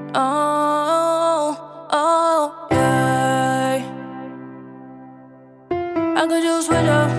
Oh, oh, yeah. How could you switch up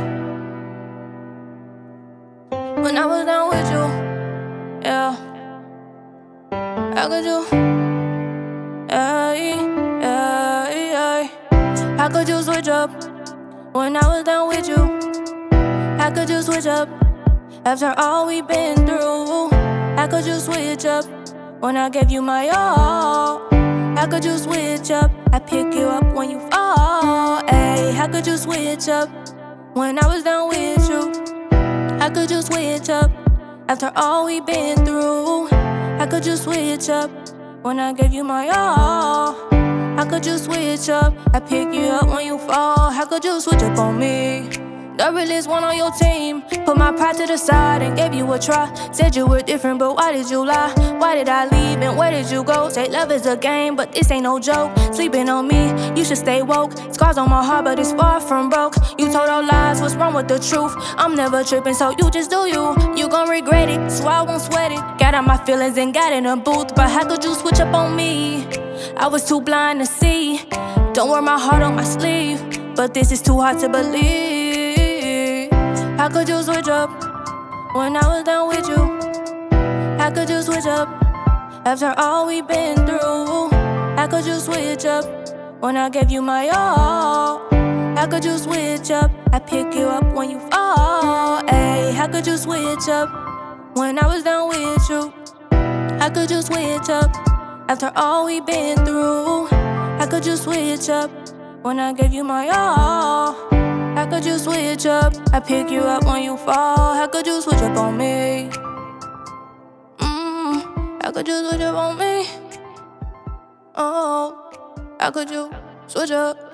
when I was down with you? Yeah. How could you? Yeah, yeah, yeah. How could you switch up when I was down with you? How could you switch up after all we've been through? How could you switch up when I gave you my all? How could you switch up? I pick you up when you fall. Ay, how could you switch up when I was down with you? How could you switch up after all we've been through? How could you switch up when I gave you my all? How could you switch up? I pick you up when you fall. How could you switch up on me? The realest one on your team. Put my pride to the side and gave you a try. Said you were different, but why did you lie? Why did I leave and where did you go? Say love is a game, but this ain't no joke. Sleeping on me, you should stay woke. Scars on my heart, but it's far from broke. You told all lies, what's wrong with the truth? I'm never tripping, so you just do you. You gon' regret it, so I won't sweat it. Got out my feelings and got in a booth, but how could you switch up on me? I was too blind to see. Don't wear my heart on my sleeve, but this is too hard to believe. How could you switch up when I was down with you? How could you switch up after all we've been through? How could you switch up when I gave you my all? How could you switch up? I pick you up when you fall. Ay, how could you switch up when I was down with you? How could you switch up after all we've been through? How could you switch up when I gave you my all? How could you switch up? I pick you up when you fall. How could you switch up on me? How could you switch up on me? Oh, how could you switch up?